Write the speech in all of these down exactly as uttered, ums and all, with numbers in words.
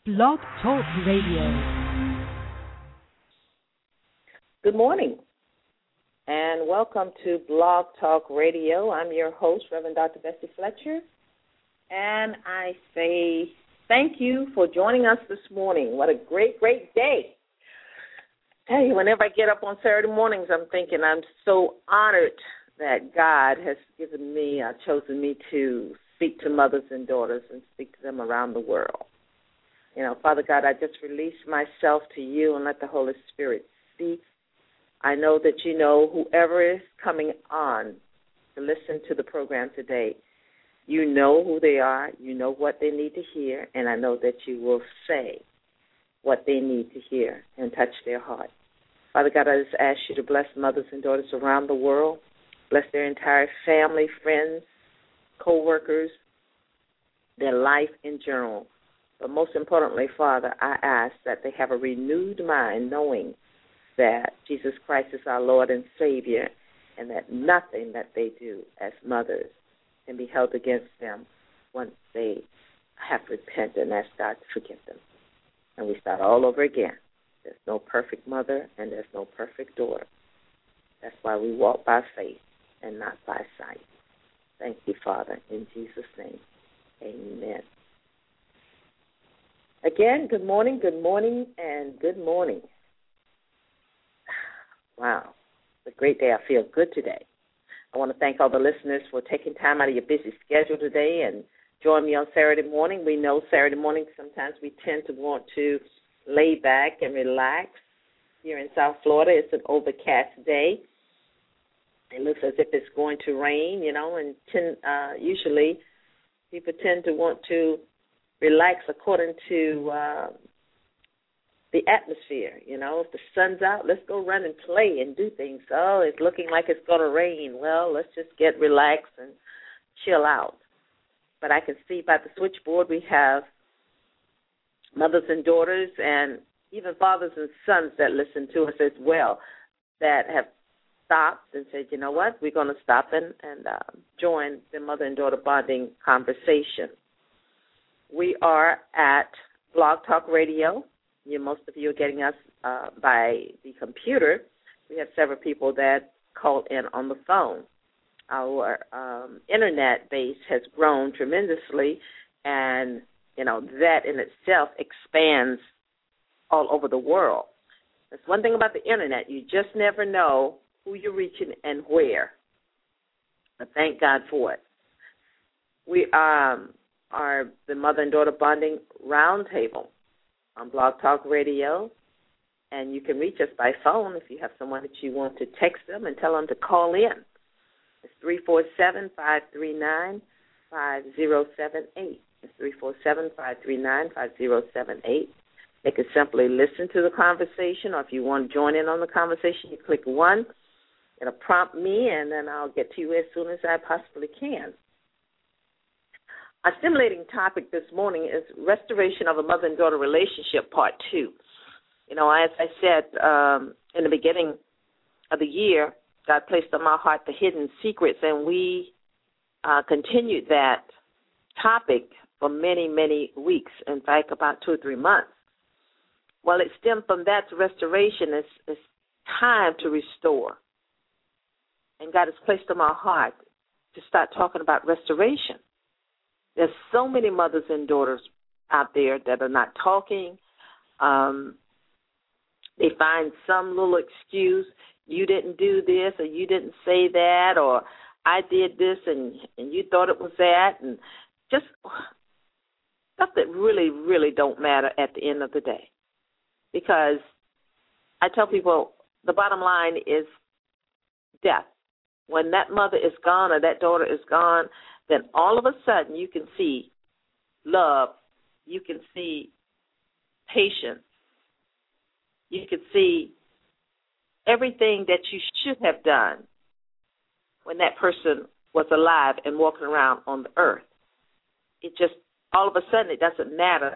Blog Talk Radio. Good morning, and welcome to Blog Talk Radio. I'm your host, Reverend Doctor Bessie Fletcher, and I say thank you for joining us this morning. What a great, great day. Tell you, whenever I get up on Saturday mornings, I'm thinking I'm so honored that God has given me, uh, chosen me to speak to mothers and daughters and speak to them around the world. You know, Father God, I just release myself to you and let the Holy Spirit speak. I know that you know whoever is coming on to listen to the program today, you know who they are, you know what they need to hear, and I know that you will say what they need to hear and touch their heart. Father God, I just ask you to bless mothers and daughters around the world, bless their entire family, friends, co-workers, their life in general. But most importantly, Father, I ask that they have a renewed mind knowing that Jesus Christ is our Lord and Savior and that nothing that they do as mothers can be held against them once they have repented and asked God to forgive them. And we start all over again. There's no perfect mother and there's no perfect daughter. That's why we walk by faith and not by sight. Thank you, Father, in Jesus' name. Amen. Again, good morning, good morning, and good morning. Wow, it's a great day. I feel good today. I want to thank all the listeners for taking time out of your busy schedule today and join me on Saturday morning. We know Saturday morning sometimes we tend to want to lay back and relax. Here in South Florida, it's an overcast day. It looks as if it's going to rain, you know, and ten, uh, usually people tend to want to relax according to uh, the atmosphere. You know, if the sun's out, let's go run and play and do things. Oh, it's looking like it's going to rain. Well, let's just get relaxed and chill out. But I can see by the switchboard we have mothers and daughters and even fathers and sons that listen to us as well that have stopped and said, you know what, we're going to stop and, and uh, join the mother and daughter bonding conversation. We are at Blog Talk Radio. You, most of you are getting us uh, by the computer. We have several people that call in on the phone. Our um, Internet base has grown tremendously, and, you know, that in itself expands all over the world. That's one thing about the Internet. You just never know who you're reaching and where. But thank God for it. We um, are the Mother and Daughter Bonding Roundtable on Blog Talk Radio, and you can reach us by phone if you have someone that you want to text them and tell them to call in. It's three four seven, five three nine, five zero seven eight. It's three four seven, five three nine, five zero seven eight. They can simply listen to the conversation, or if you want to join in on the conversation, you click one. It'll prompt me, and then I'll get to you as soon as I possibly can. Our stimulating topic this morning is restoration of a mother and daughter relationship, part two. You know, as I said um, in the beginning of the year, God placed on my heart the hidden secrets, and we uh, continued that topic for many, many weeks, in fact, about two or three months. Well, it stemmed from that to restoration. It's, it's time to restore. And God has placed on my heart to start talking about restoration. There's so many mothers and daughters out there that are not talking. Um, they find some little excuse. You didn't do this, or you didn't say that, or I did this and, and you thought it was that, and just stuff that really, really don't matter at the end of the day. Because I tell people the bottom line is death. When that mother is gone or that daughter is gone, then all of a sudden you can see love, you can see patience, you can see everything that you should have done when that person was alive and walking around on the earth. It just, all of a sudden, it doesn't matter.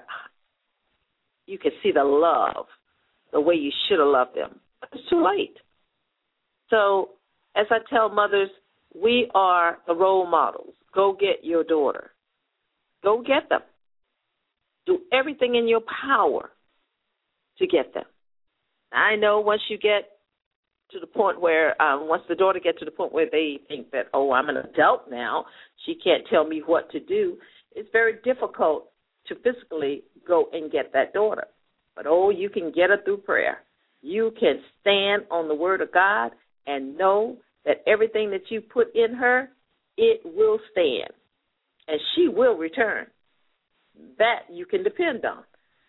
You can see the love, the way you should have loved them. But it's too late. So, as I tell mothers, we are the role models. Go get your daughter. Go get them. Do everything in your power to get them. I know once you get to the point where, um, once the daughter gets to the point where they think that, oh, I'm an adult now, she can't tell me what to do, it's very difficult to physically go and get that daughter. But, oh, you can get her through prayer. You can stand on the word of God and know that everything that you put in her, it will stand, and she will return. That you can depend on.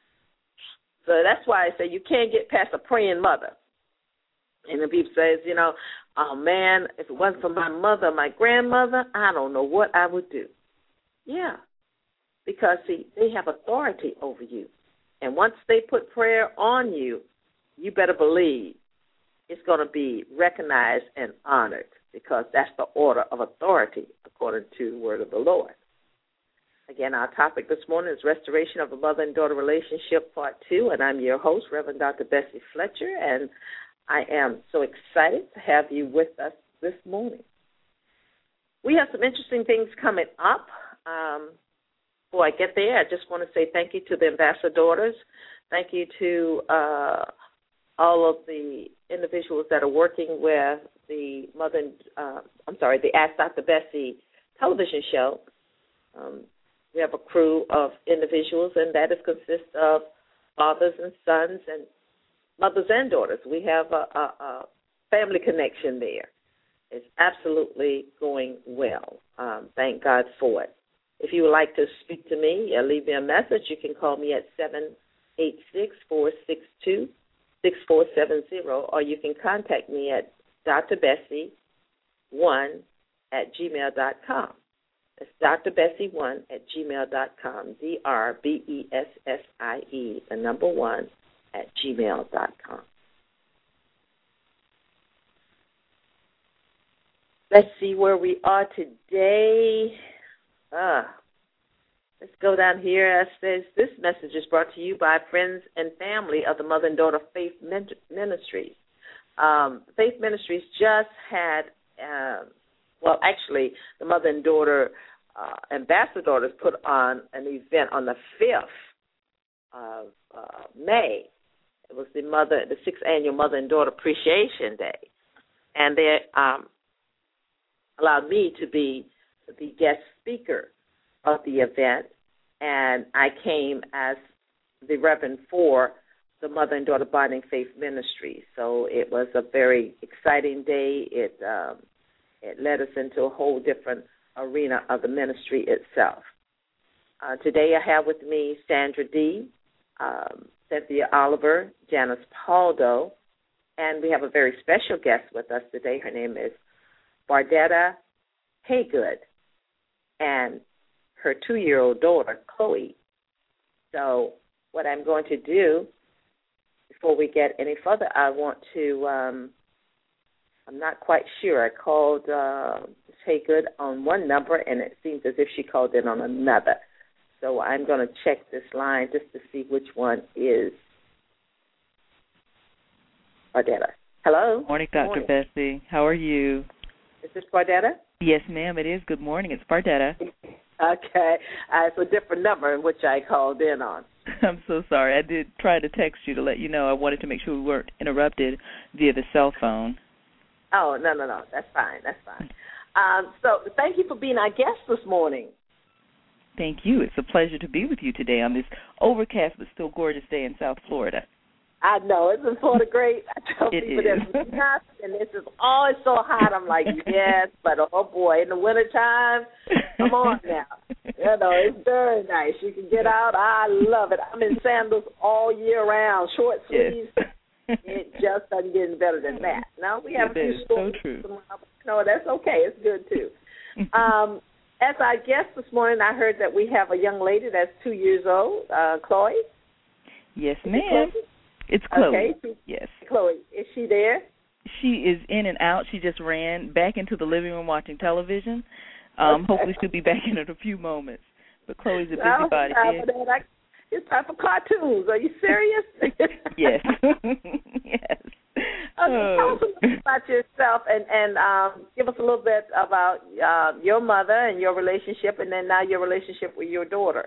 So that's why I say you can't get past a praying mother. And the people says, you know, oh, man, if it wasn't for my mother or my grandmother, I don't know what I would do. Yeah, because, see, they have authority over you. And once they put prayer on you, you better believe it's going to be recognized and honored, because that's the order of authority according to the word of the Lord. Again, our topic this morning is Restoration of a Mother and Daughter Relationship, Part two, and I'm your host, Reverend Doctor Bessie Fletcher, and I am so excited to have you with us this morning. We have some interesting things coming up. Um, before I get there, I just want to say thank you to the ambassadors. Thank you to uh, all of the individuals that are working with the Mother, uh, I'm sorry, the Ask Doctor Bessie television show. Um, we have a crew of individuals, and that is consists of fathers and sons and mothers and daughters. We have a, a, a family connection there. It's absolutely going well. Um, thank God for it. If you would like to speak to me or leave me a message, you can call me at seven eight six, four six two, six four seven zero, or you can contact me at Dr Bessie one at gmail dot com. It's Dr Bessie one at gmail dot com, D R B E S S I E, the number one, at gmail dot com. Let's see where we are today. Ah, let's go down here. It says, this message is brought to you by friends and family of the Mother and Daughter Faith Ministries. Um, Faith Ministries just had, uh, well, actually, the Mother and Daughter uh, Ambassadors put on an event on the fifth of uh, May. It was the mother, the sixth annual Mother and Daughter Appreciation Day, and they um, allowed me to be the guest speaker of the event, and I came as the Reverend for the Mother and Daughter Bonding Faith Ministry. So it was a very exciting day. It um, it led us into a whole different arena of the ministry itself. Uh, today I have with me Sandra D., um, Cynthia Oliver, Janice Paldo, and we have a very special guest with us today. Her name is Bardetta Haygood, and her two-year-old daughter, Chloe. So what I'm going to do, before we get any further, I want to, um, I'm not quite sure. I called uh, Miz Haygood on one number, and it seems as if she called in on another. So I'm going to check this line just to see which one is Bardetta. Hello? Morning, Doctor Morning. Bessie. How are you? Is this Bardetta? Yes, ma'am, it is. Good morning. It's Bardetta. Okay. Uh, it's a different number in which I called in on. I'm so sorry. I did try to text you to let you know. I wanted to make sure we weren't interrupted via the cell phone. Oh, no, no, no. That's fine. That's fine. Um, so thank you for being our guest this morning. Thank you. It's a pleasure to be with you today on this overcast but still gorgeous day in South Florida. I know. Isn't Florida great? I tell it people is. that it's not, and this is always so hot. I'm like, yes, but oh, boy, in the wintertime, come on now. You know, it's very nice. You can get out. I love it. I'm in sandals all year round, short sleeves. Yes. It just doesn't get any better than that. Now, we have it a few is. stories. So true. No, that's okay. It's good, too. um, as our guest this morning, I heard that we have a young lady that's two years old, uh, Chloe. Yes, ma'am. It's Chloe. Okay. Yes. Chloe, is she there? She is in and out. She just ran back into the living room watching television. Um, okay. Hopefully she'll be back in a few moments. But Chloe's a busybody. No, I, it's time for cartoons. Are you serious? Yes. Yes. Okay, oh. Tell us a little bit about yourself and, and um, give us a little bit about uh, your mother and your relationship, and then now your relationship with your daughter.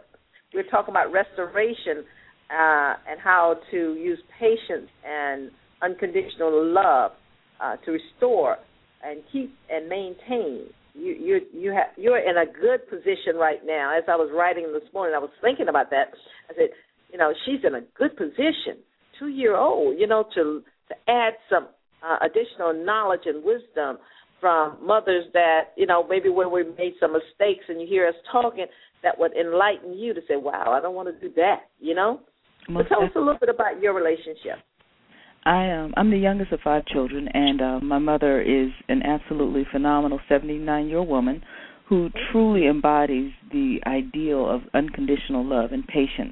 we're talking about restoration uh, and how to use patience and unconditional love uh, to restore and keep and maintain. You you you have you're in a good position right now. As I was writing this morning, I was thinking about that. I said, you know, she's in a good position, two year old, you know, to to add some uh, additional knowledge and wisdom from mothers that, you know, maybe where we made some mistakes and you hear us talking, that would enlighten you to say, wow, I don't want to do that, you know. But tell us a little bit about your relationship. I am. Um, I'm the youngest of five children, and uh, my mother is an absolutely phenomenal seventy-nine-year-old woman who truly embodies the ideal of unconditional love and patience.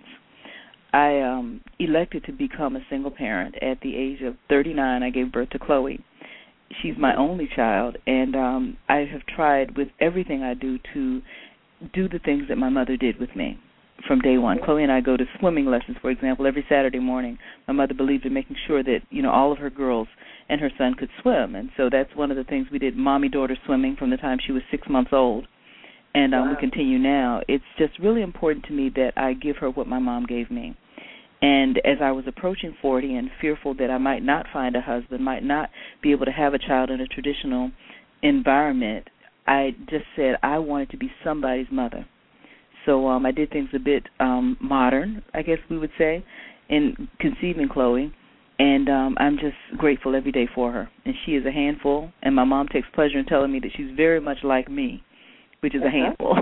I um, elected to become a single parent at the age of thirty-nine. I gave birth to Chloe. She's my only child, and um, I have tried with everything I do to do the things that my mother did with me. From day one, Chloe and I go to swimming lessons, for example, every Saturday morning. My mother believed in making sure that, you know, all of her girls and her son could swim, and so that's one of the things we did, mommy-daughter swimming from the time she was six months old, and um, wow. we continue now. It's just really important to me that I give her what my mom gave me. And as I was approaching forty and fearful that I might not find a husband, might not be able to have a child in a traditional environment, I just said I wanted to be somebody's mother. So um, I did things a bit um, modern, I guess we would say, in conceiving Chloe, and um, I'm just grateful every day for her. And she is a handful, and my mom takes pleasure in telling me that she's very much like me, which is uh-huh. a handful.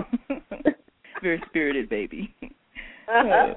Very spirited baby. Uh-huh.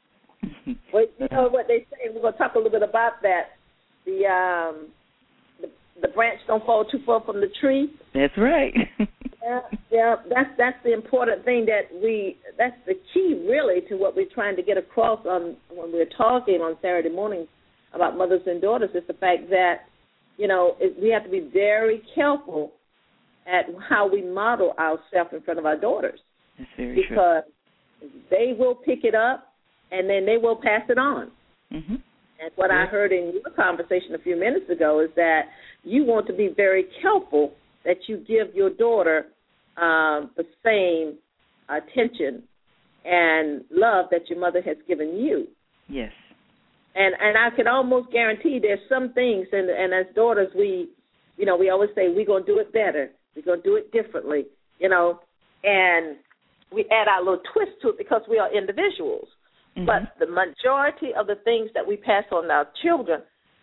Well, you know what they say, we're going to talk a little bit about that. The, um, the, the branch don't fall too far from the tree. That's right. Yeah, yeah, that's that's the important thing that we, that's the key really to what we're trying to get across on when we're talking on Saturday mornings about mothers and daughters, is the fact that, you know, it, we have to be very careful at how we model ourselves in front of our daughters. That's very because true. They will pick it up and then they will pass it on. Mm-hmm. And what yeah. I heard in your conversation a few minutes ago is that you want to be very careful that you give your daughter um, the same attention and love that your mother has given you. Yes. And and I can almost guarantee there's some things, and, and as daughters, we, you know, we always say we're going to do it better. We're going to do it differently, you know, and we add our little twist to it because we are individuals. Mm-hmm. But the majority of the things that we pass on to our children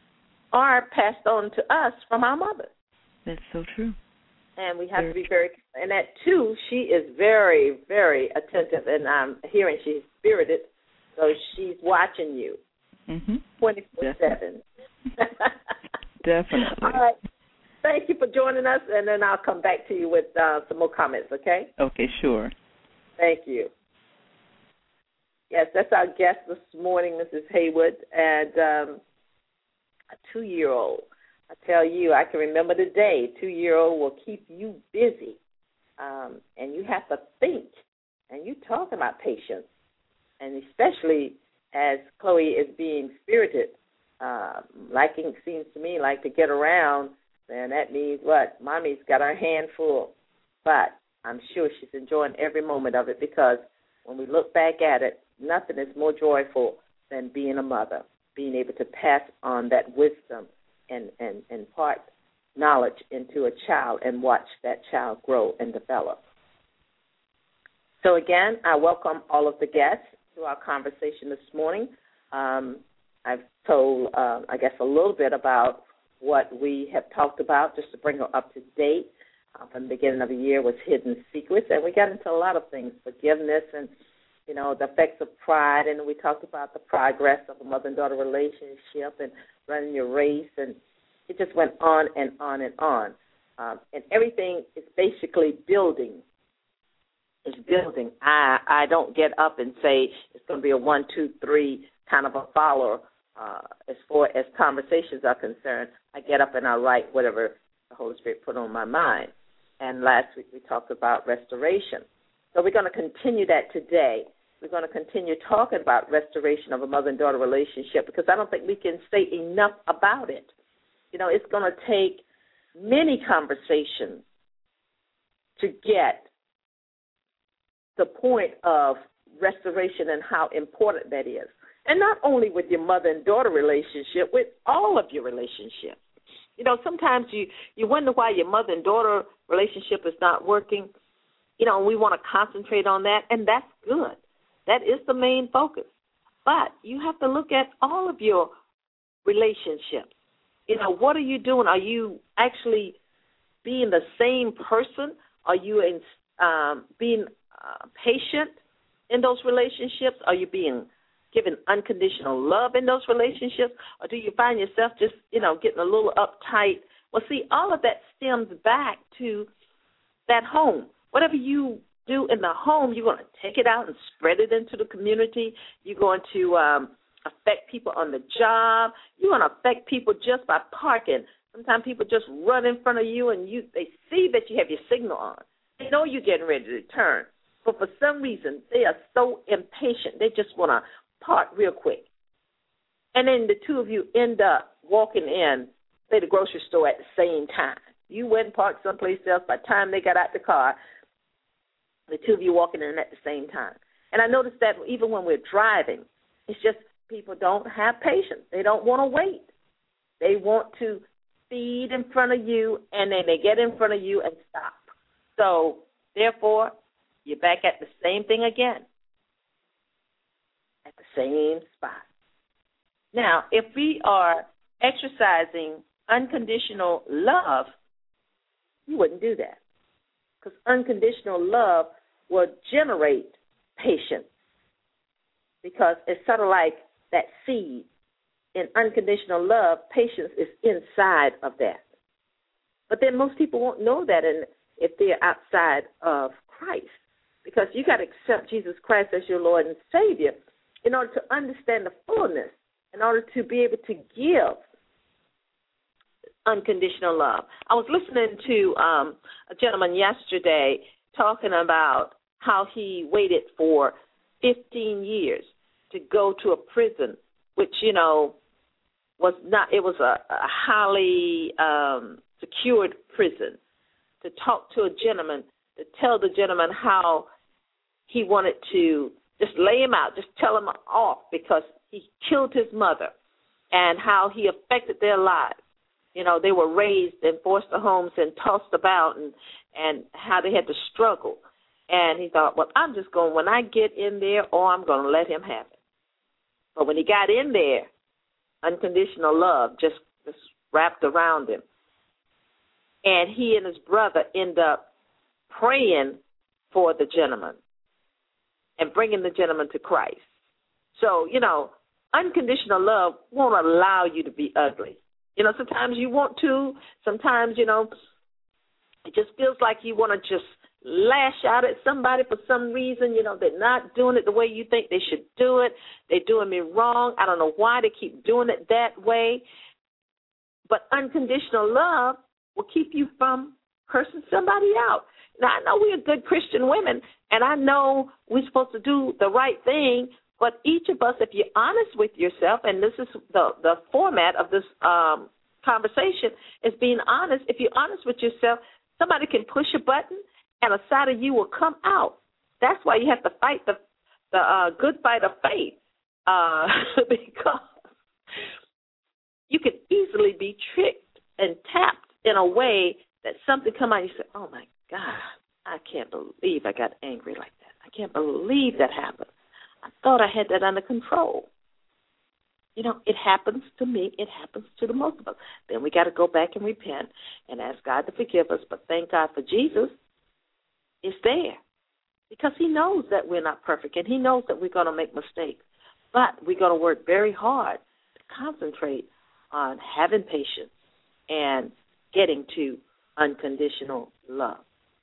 are passed on to us from our mother. That's so true. And we have very to be very, and that too, she is very, very attentive, and I'm hearing she's spirited, so she's watching you mm-hmm. twenty-four seven. Definitely. All right. Thank you for joining us, and then I'll come back to you with uh, some more comments, okay? Okay, sure. Thank you. Yes, that's our guest this morning, Missus Haywood, and um, a two-year-old. I tell you, I can remember the day. Two-year-old will keep you busy, um, and you have to think. And you talk about patience, and especially as Chloe is being spirited, uh, liking seems to me like to get around. Then that means what? Mommy's got her hand full, but I'm sure she's enjoying every moment of it because when we look back at it, nothing is more joyful than being a mother, being able to pass on that wisdom and, and, and impart knowledge into a child and watch that child grow and develop. So, again, I welcome all of the guests to our conversation this morning. Um, I've told, uh, I guess, a little bit about what we have talked about just to bring her up to date. Uh, from the beginning of the year was Hidden Secrets, and we got into a lot of things, forgiveness and, you know, the effects of pride, and we talked about the progress of a mother and daughter relationship and running your race, and it just went on and on and on. Um, and everything is basically building. It's building. I, I don't get up and say it's going to be a one, two, three kind of a follower uh, as far as conversations are concerned. I get up and I write whatever the Holy Spirit put on my mind. And last week we talked about restoration. So we're going to continue that today. We're going to continue talking about restoration of a mother and daughter relationship because I don't think we can say enough about it. You know, it's going to take many conversations to get the point of restoration and how important that is. And not only with your mother and daughter relationship, with all of your relationships. You know, sometimes you, you wonder why your mother and daughter relationship is not working. You know, we want to concentrate on that, and that's good. That is the main focus. But you have to look at all of your relationships. You know, what are you doing? Are you actually being the same person? Are you in, um, being uh, patient in those relationships? Are you being given unconditional love in those relationships? Or do you find yourself just, you know, getting a little uptight? Well, see, all of that stems back to that home. Whatever you do in the home, you're going to take it out and spread it into the community. You're going to um, affect people on the job. You're going to affect people just by parking. Sometimes people just run in front of you, and you they see that you have your signal on. They know you're getting ready to turn. But for some reason, they are so impatient. They just want to park real quick. And then the two of you end up walking in, say, the grocery store at the same time. You went and parked someplace else. By the time they got out the car, the two of you walking in at the same time. And I noticed that even when we're driving, it's just people don't have patience. They don't want to wait. They want to speed in front of you, and then they get in front of you and stop. So, therefore, you're back at the same thing again, at the same spot. Now, if we are exercising unconditional love, you wouldn't do that, because unconditional love will generate patience, because it's sort of like that seed. In unconditional love, patience is inside of that. But then most people won't know that and if they're outside of Christ, because you got to accept Jesus Christ as your Lord and Savior in order to understand the fullness, in order to be able to give unconditional love. I was listening to um, a gentleman yesterday talking about how he waited for fifteen years to go to a prison, which, you know, was not, it was a, a highly um, secured prison, to talk to a gentleman, to tell the gentleman how he wanted to just lay him out, just tell him off because he killed his mother, and how he affected their lives. You know, they were raised in foster homes and tossed about, and, and how they had to struggle. And he thought, well, I'm just going, when I get in there, or I'm going to let him have it. But when he got in there, unconditional love just, just wrapped around him. And he and his brother end up praying for the gentleman and bringing the gentleman to Christ. So, you know, unconditional love won't allow you to be ugly. You know, sometimes you want to. Sometimes, you know, it just feels like you want to just lash out at somebody for some reason. You know, they're not doing it the way you think they should do it. They're doing me wrong. I don't know why they keep doing it that way. But unconditional love will keep you from cursing somebody out. Now, I know we're good Christian women, and I know we're supposed to do the right thing, but each of us, if you're honest with yourself, and this is the, the format of this um, conversation, is being honest. If you're honest with yourself, somebody can push a button, and a side of you will come out. That's why you have to fight the the uh, good fight of faith, uh, because you can easily be tricked and tapped in a way that something come out and you say, oh, my God, I can't believe I got angry like that. I can't believe that happened. I thought I had that under control. You know, it happens to me. It happens to the most of us. Then we got to go back and repent and ask God to forgive us. But thank God for Jesus. It's there because he knows that we're not perfect, and he knows that we're going to make mistakes. But we're going to work very hard to concentrate on having patience and getting to unconditional love.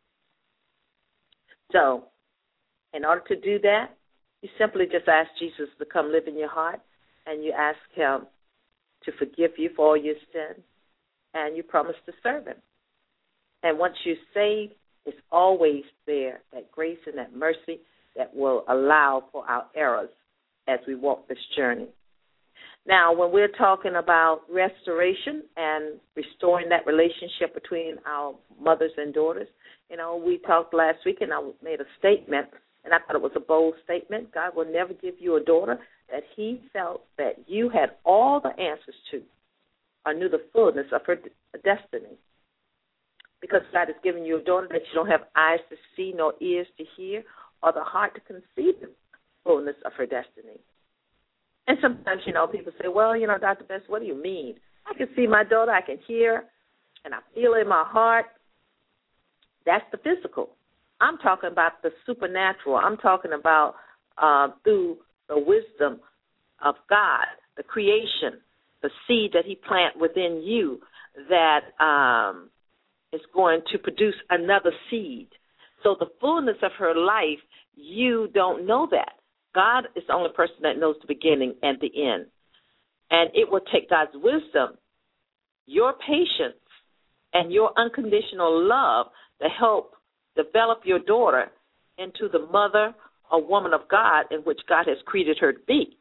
So in order to do that, you simply just ask Jesus to come live in your heart, and you ask him to forgive you for all your sins, and you promise to serve him. And once you're saved, it's always there, that grace and that mercy that will allow for our errors as we walk this journey. Now, when we're talking about restoration and restoring that relationship between our mothers and daughters, you know, we talked last week and I made a statement and I thought it was a bold statement. God will never give you a daughter that he felt that you had all the answers to or knew the fullness of her destiny. Because God has given you a daughter that you don't have eyes to see nor ears to hear or the heart to conceive the fullness of her destiny. And sometimes, you know, people say, well, you know, Doctor Best, what do you mean? I can see my daughter, I can hear, and I feel it in my heart. That's the physical. I'm talking about the supernatural. I'm talking about uh, through the wisdom of God, the creation, the seed that he planted within you that um, is going to produce another seed. So the fullness of her life, you don't know that. God is the only person that knows the beginning and the end. And it will take God's wisdom, your patience, and your unconditional love to help develop your daughter into the mother or woman of God in which God has created her to be.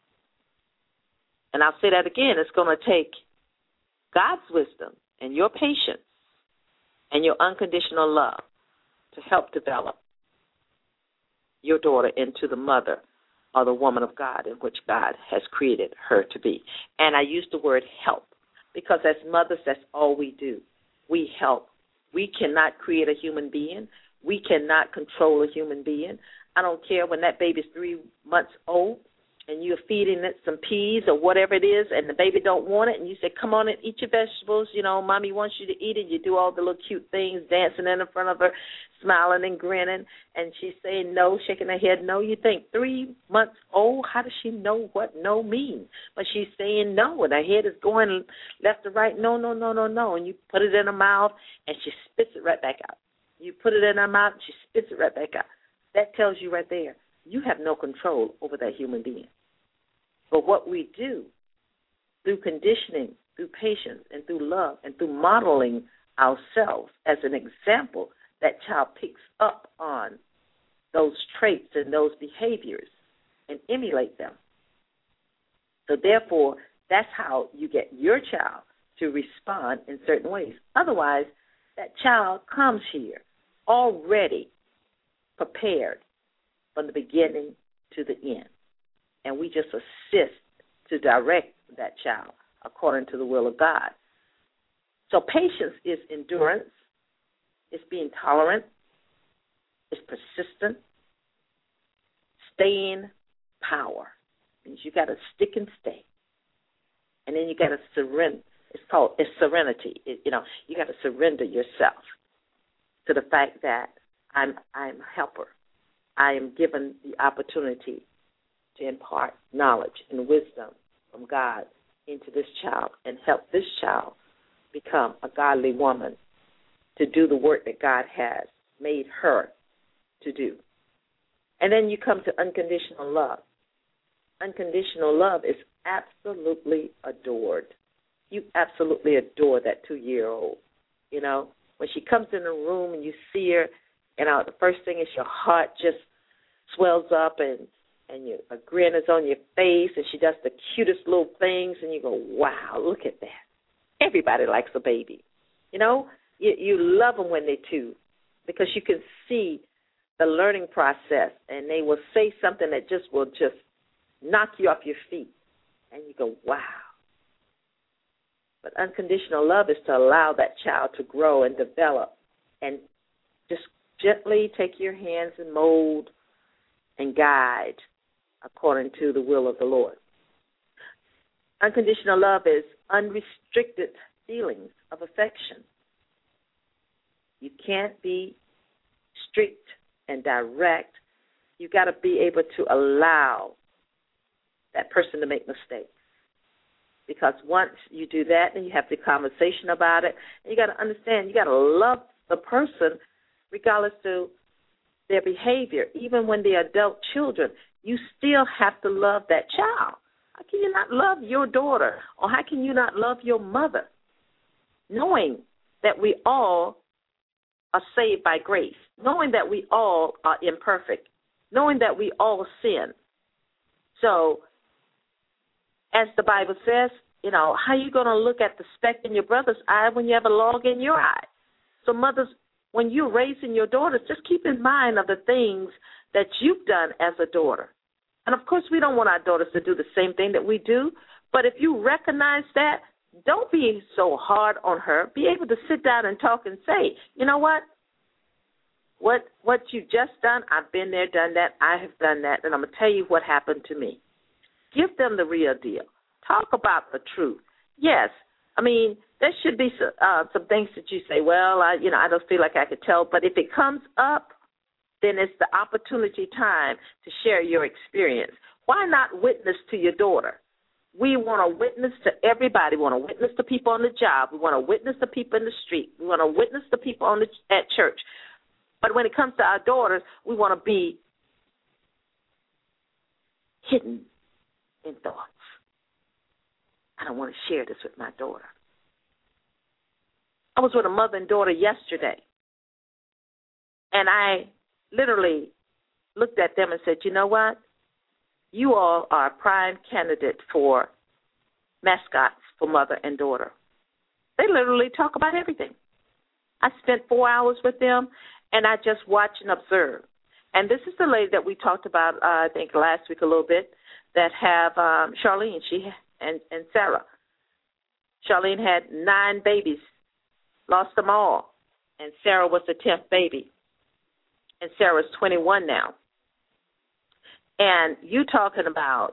And I'll say that again, it's going to take God's wisdom and your patience and your unconditional love to help develop your daughter into the mother or the woman of God in which God has created her to be. And I use the word help because as mothers, that's all we do. We help. We cannot create a human being. We cannot control a human being. I don't care when that baby's three months old and you're feeding it some peas or whatever it is and the baby don't want it and you say, come on and eat your vegetables. You know, mommy wants you to eat it. You do all the little cute things, dancing in front of her, smiling and grinning, and she's saying no, shaking her head no. You think, three months old, how does she know what no means? But she's saying no, and her head is going left to right, no, no, no, no, no. And you put it in her mouth, and she spits it right back out. You put it in her mouth, and she spits it right back out. That tells you right there, you have no control over that human being. But what we do through conditioning, through patience, and through love, and through modeling ourselves as an example, that child picks up on those traits and those behaviors and emulate them. So therefore, that's how you get your child to respond in certain ways. Otherwise, that child comes here already prepared from the beginning to the end. And we just assist to direct that child according to the will of God. So patience is endurance. It's being tolerant. It's persistent. Staying power. Means you got to stick and stay. And then you got to surrender. It's called it's serenity. It, you know, you got to surrender yourself to the fact that I'm I'm a helper. I am given the opportunity to impart knowledge and wisdom from God into this child and help this child become a godly woman to do the work that God has made her to do. And then you come to unconditional love. Unconditional love is absolutely adored. You absolutely adore that two-year-old. You know, when she comes in the room and you see her, and uh, the first thing is your heart just swells up and and your, a grin is on your face, and she does the cutest little things, and you go, wow, look at that. Everybody likes a baby. You know, you, you love them when they're two because you can see the learning process, and they will say something that just will just knock you off your feet, and you go, wow. But unconditional love is to allow that child to grow and develop and just gently take your hands and mold and guide according to the will of the Lord. Unconditional love is unrestricted feelings of affection. You can't be strict and direct. You've got to be able to allow that person to make mistakes. Because once you do that, then you have the conversation about it. And you got to understand, you got to love the person regardless to their behavior. Even when they're adult children, you still have to love that child. How can you not love your daughter? Or how can you not love your mother? Knowing that we all are saved by grace. Knowing that we all are imperfect. Knowing that we all sin. So, as the Bible says, you know, how are you going to look at the speck in your brother's eye when you have a log in your eye? So mothers, when you're raising your daughters, just keep in mind of the things that you've done as a daughter. And, of course, we don't want our daughters to do the same thing that we do, but if you recognize that, don't be so hard on her. Be able to sit down and talk and say, you know what? What what you've just done, I've been there, done that, I have done that, and I'm going to tell you what happened to me. Give them the real deal. Talk about the truth. Yes, I mean, there should be some, uh, some things that you say, well, I, you know, I don't feel like I could tell, but if it comes up, then it's the opportunity time to share your experience. Why not witness to your daughter? We want to witness to everybody. We want to witness to people on the job. We want to witness to people in the street. We want to witness to people on the, at church. But when it comes to our daughters, we want to be hidden in thoughts. I don't want to share this with my daughter. I was with a mother and daughter yesterday, and I literally looked at them and said, you know what? You all are a prime candidate for mascots for mother and daughter. They literally talk about everything. I spent four hours with them, and I just watch and observe. And this is the lady that we talked about, uh, I think, last week a little bit, that have um, Charlene she and, and Sarah. Charlene had nine babies, lost them all, and Sarah was the tenth baby. And Sarah's twenty-one now. And you talking about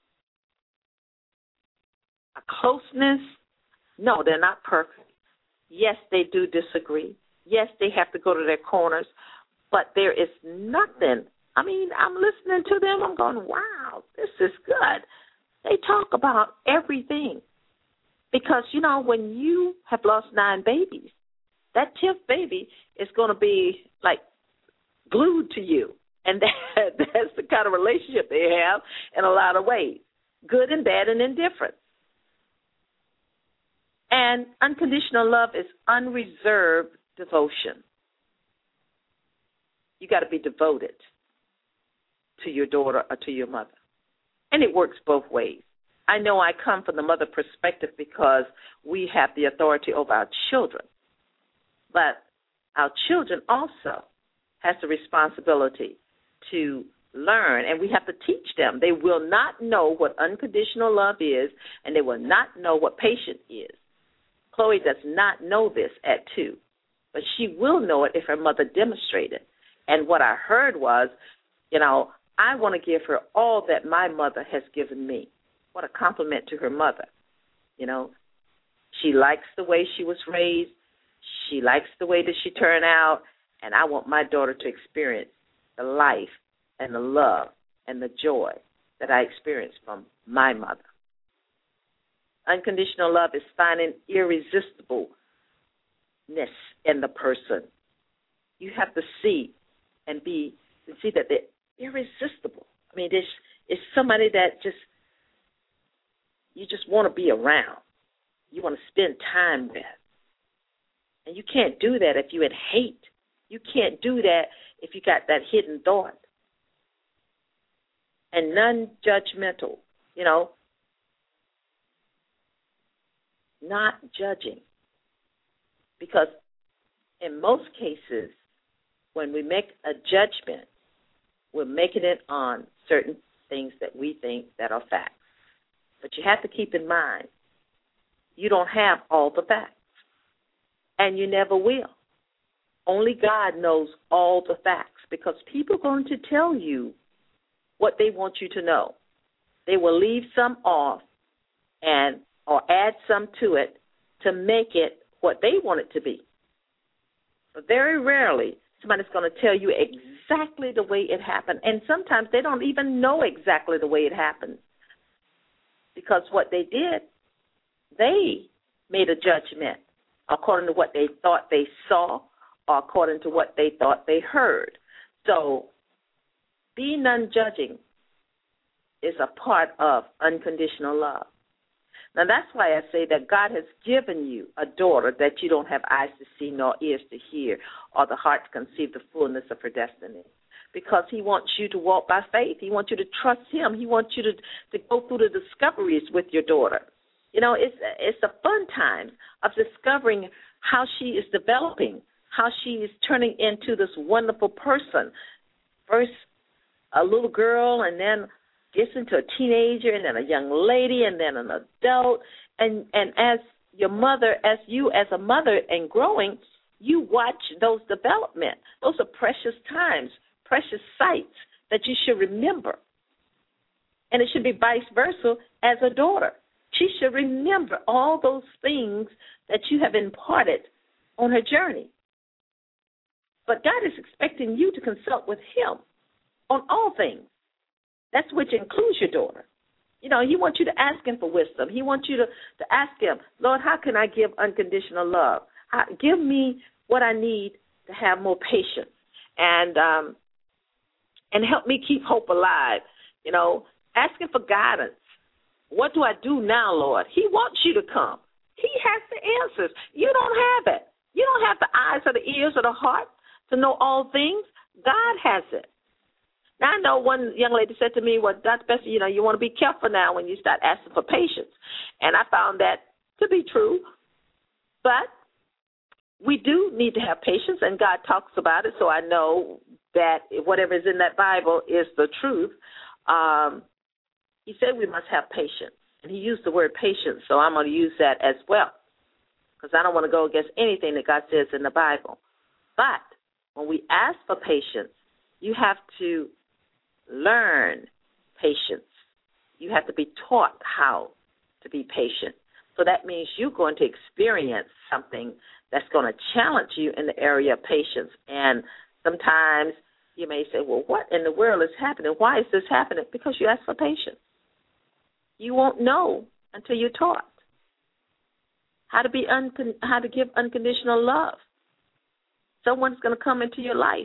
a closeness? No, they're not perfect. Yes, they do disagree. Yes, they have to go to their corners. But there is nothing. I mean, I'm listening to them. I'm going, wow, this is good. They talk about everything. Because, you know, when you have lost nine babies, that tenth baby is going to be like glued to you. And that, that's the kind of relationship they have in a lot of ways, good and bad and indifferent. And unconditional love is unreserved devotion. You got to be devoted to your daughter or to your mother. And it works both ways. I know I come from the mother perspective because we have the authority over our children. But our children also has the responsibility to learn, and we have to teach them. They will not know what unconditional love is, and they will not know what patience is. Chloe does not know this at two, but she will know it if her mother demonstrated. And what I heard was, you know, I want to give her all that my mother has given me. What a compliment to her mother. You know, she likes the way she was raised. She likes the way that she turned out, and I want my daughter to experience the life and the love and the joy that I experienced from my mother. Unconditional love is finding irresistibleness in the person. You have to see and be and see that they're irresistible. I mean, there's it's somebody that just you just want to be around. You want to spend time with. And you can't do that if you're in hate. You can't do that if you got that hidden thought. And non-judgmental, you know, not judging. Because in most cases, when we make a judgment, we're making it on certain things that we think that are facts. But you have to keep in mind, you don't have all the facts. And you never will. Only God knows all the facts because people are going to tell you what they want you to know. They will leave some off and or add some to it to make it what they want it to be. But very rarely somebody's going to tell you exactly the way it happened. And sometimes they don't even know exactly the way it happened because what they did, they made a judgment according to what they thought they saw or according to what they thought they heard. So being non-judging is a part of unconditional love. Now, that's why I say that God has given you a daughter that you don't have eyes to see nor ears to hear or the heart to conceive the fullness of her destiny because he wants you to walk by faith. He wants you to trust him. He wants you to, to go through the discoveries with your daughter. You know, it's it's a fun time of discovering how she is developing how she is turning into this wonderful person. First a little girl, and then gets into a teenager, and then a young lady, and then an adult. And and as your mother, as you as a mother and growing, you watch those development. Those are precious times, precious sights that you should remember. And it should be vice versa as a daughter. She should remember all those things that you have imparted on her journey. But God is expecting you to consult with him on all things. That's which includes your daughter. You know, he wants you to ask him for wisdom. He wants you to, to ask him, Lord, how can I give unconditional love? How, give me what I need to have more patience and um, and help me keep hope alive. You know, ask him for guidance. What do I do now, Lord? He wants you to come. He has the answers. You don't have it. You don't have the eyes or the ears or the heart to know all things. God has it. Now, I know one young lady said to me, well, Doctor Besser, you know, you want to be careful now when you start asking for patience. And I found that to be true. But we do need to have patience, and God talks about it, so I know that whatever is in that Bible is the truth. Um, he said we must have patience, and he used the word patience, so I'm going to use that as well, because I don't want to go against anything that God says in the Bible. But when we ask for patience, you have to learn patience. You have to be taught how to be patient. So that means you're going to experience something that's going to challenge you in the area of patience. And sometimes you may say, well, what in the world is happening? Why is this happening? Because you asked for patience. You won't know until you're taught how to be uncon- how to give unconditional love. Someone's going to come into your life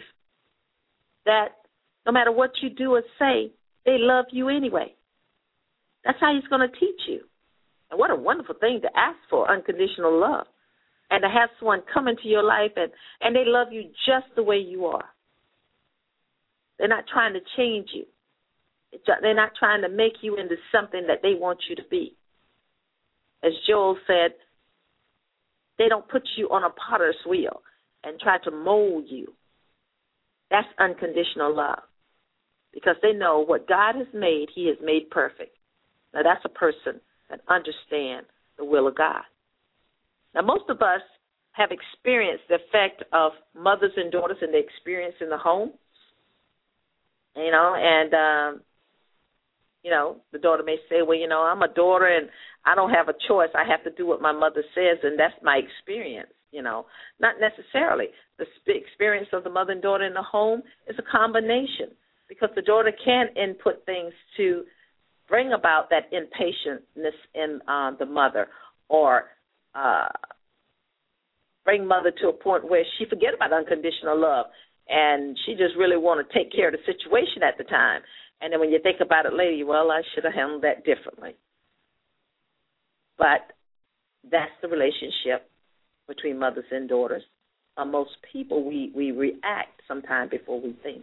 that no matter what you do or say, they love you anyway. That's how he's going to teach you. And what a wonderful thing to ask for, unconditional love, and to have someone come into your life and, and they love you just the way you are. They're not trying to change you. They're not trying to make you into something that they want you to be. As Joel said, they don't put you on a potter's wheel and try to mold you. That's unconditional love, because they know what God has made, he has made perfect. Now, that's a person that understands the will of God. Now, most of us have experienced the effect of mothers and daughters and the experience in the home, you know, and, um, you know, the daughter may say, well, you know, I'm a daughter and I don't have a choice. I have to do what my mother says, and that's my experience, you know. Not necessarily. The experience of the mother and daughter in the home is a combination, because the daughter can input things to bring about that impatientness in uh, the mother, or uh, bring mother to a point where she forget about unconditional love, and she just really want to take care of the situation at the time. And then when you think about it later, well, I should have handled that differently. But that's the relationship between mothers and daughters. Uh, most people, we, we react sometime before we think.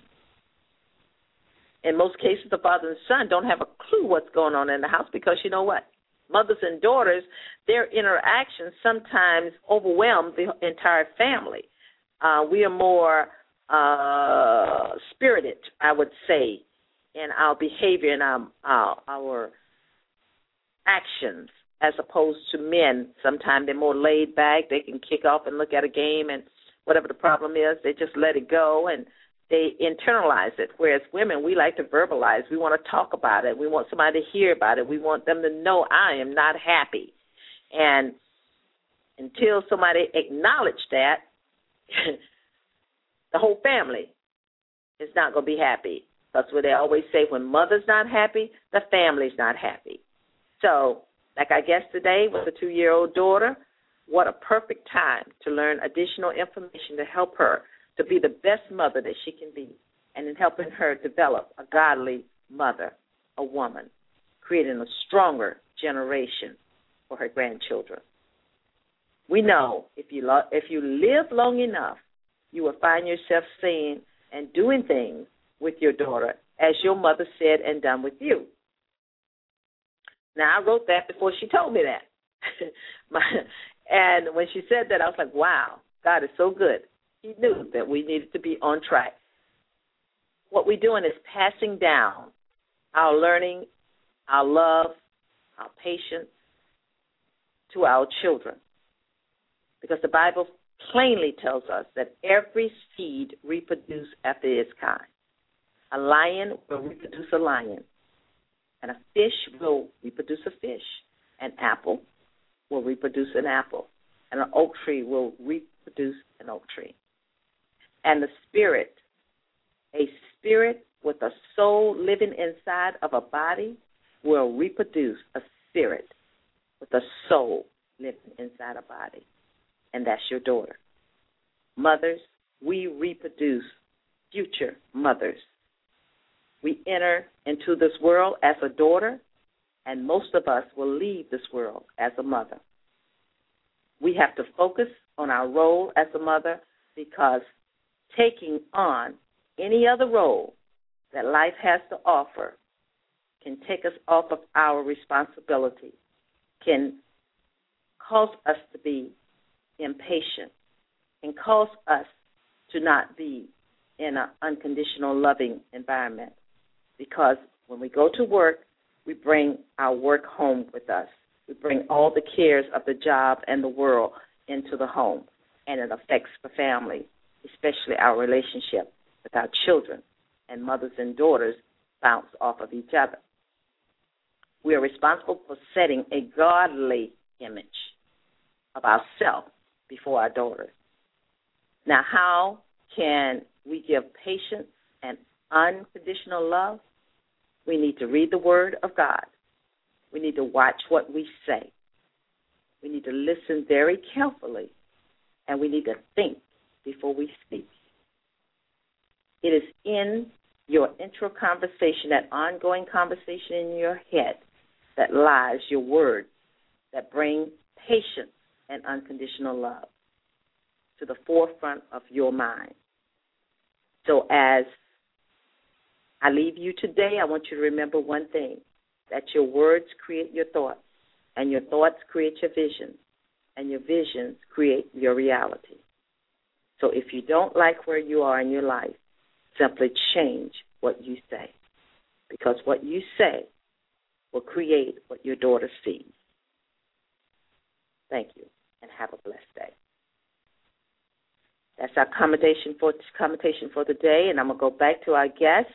In most cases, the father and son don't have a clue what's going on in the house, because you know what? Mothers and daughters, their interactions sometimes overwhelm the entire family. Uh, we are more uh, spirited, I would say, in our behavior and our, our, our actions, as opposed to men. Sometimes they're more laid back. They can kick off and look at a game, and whatever the problem is, they just let it go, and they internalize it. Whereas women, we like to verbalize. We want to talk about it. We want somebody to hear about it. We want them to know I am not happy. And until somebody acknowledges that, the whole family is not going to be happy. That's what they always say, when mother's not happy, the family's not happy. So, like I guess today with a two-year-old daughter, what a perfect time to learn additional information to help her to be the best mother that she can be, and in helping her develop a godly mother, a woman, creating a stronger generation for her grandchildren. We know if you lo- if you live long enough, you will find yourself saying and doing things with your daughter as your mother said and done with you. Now, I wrote that before she told me that. My, and when she said that, I was like, wow, God is so good. He knew that we needed to be on track. What we're doing is passing down our learning, our love, our patience to our children. Because the Bible plainly tells us that every seed reproduces after its kind. A lion will reproduce a lion, and a fish will reproduce a fish. An apple will reproduce an apple, and an oak tree will reproduce an oak tree. And the spirit, a spirit with a soul living inside of a body, will reproduce a spirit with a soul living inside a body, and that's your daughter. Mothers, we reproduce future mothers. We enter into this world as a daughter, and most of us will leave this world as a mother. We have to focus on our role as a mother, because taking on any other role that life has to offer can take us off of our responsibility, can cause us to be impatient, and cause us to not be in an unconditional loving environment. Because when we go to work, we bring our work home with us. We bring all the cares of the job and the world into the home, and it affects the family, especially our relationship with our children, and mothers and daughters bounce off of each other. We are responsible for setting a godly image of ourselves before our daughters. Now, how can we give patience and unconditional love? We need to read the Word of God. We need to watch what we say. We need to listen very carefully, and we need to think before we speak. It is in your intro conversation, that ongoing conversation in your head, that lies your words that bring patience and unconditional love to the forefront of your mind. So as I leave you today, I want you to remember one thing, that your words create your thoughts, and your thoughts create your visions, and your visions create your reality. So if you don't like where you are in your life, simply change what you say, because what you say will create what your daughter sees. Thank you, and have a blessed day. That's our commendation for, commendation for the day, and I'm going to go back to our guest.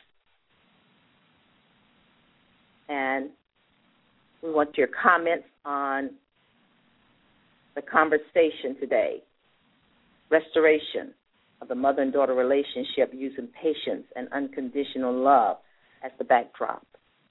And we want your comments on the conversation today, restoration of the mother and daughter relationship using patience and unconditional love as the backdrop.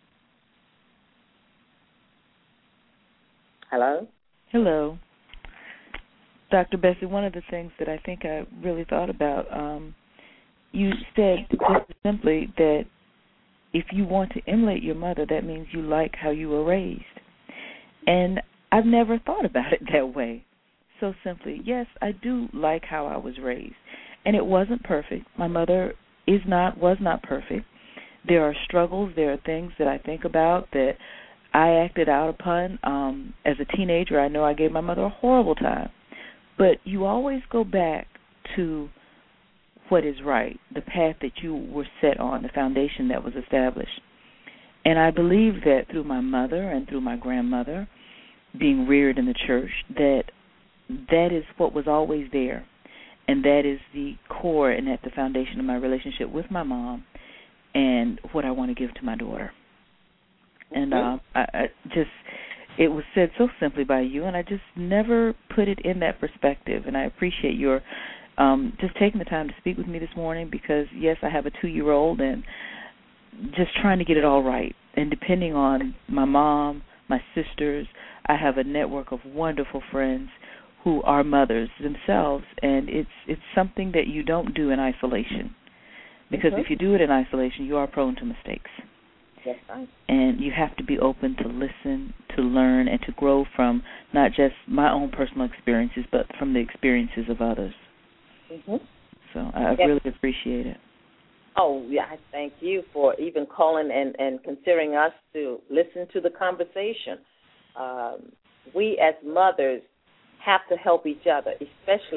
Hello? Hello. Doctor Bessie, one of the things that I think I really thought about, um, you said just simply that if you want to emulate your mother, that means you like how you were raised. And I've never thought about it that way. So simply, yes, I do like how I was raised. And it wasn't perfect. My mother is not, was not perfect. There are struggles, there are things that I think about that I acted out upon. Um, as a teenager, I know I gave my mother a horrible time. But you always go back to what is right, the path that you were set on, the foundation that was established. And I believe that through my mother and through my grandmother, being reared in the church, that that is what was always there. And that is the core and at the foundation of my relationship with my mom and what I want to give to my daughter. And uh, I, I just, it was said so simply by you, and I just never put it in that perspective. And I appreciate your um, just taking the time to speak with me this morning, because, yes, I have a two-year-old and just trying to get it all right. And depending on my mom, my sisters, I have a network of wonderful friends who are mothers themselves, and it's it's something that you don't do in isolation. Because mm-hmm. if you do it in isolation, you are prone to mistakes. Yes, right. And you have to be open to listen, to learn, and to grow from not just my own personal experiences, but from the experiences of others. Mm-hmm. So I yes. really appreciate it. Oh, yeah, I thank you for even calling and, and considering us to listen to the conversation. Um, we as mothers have to help each other, especially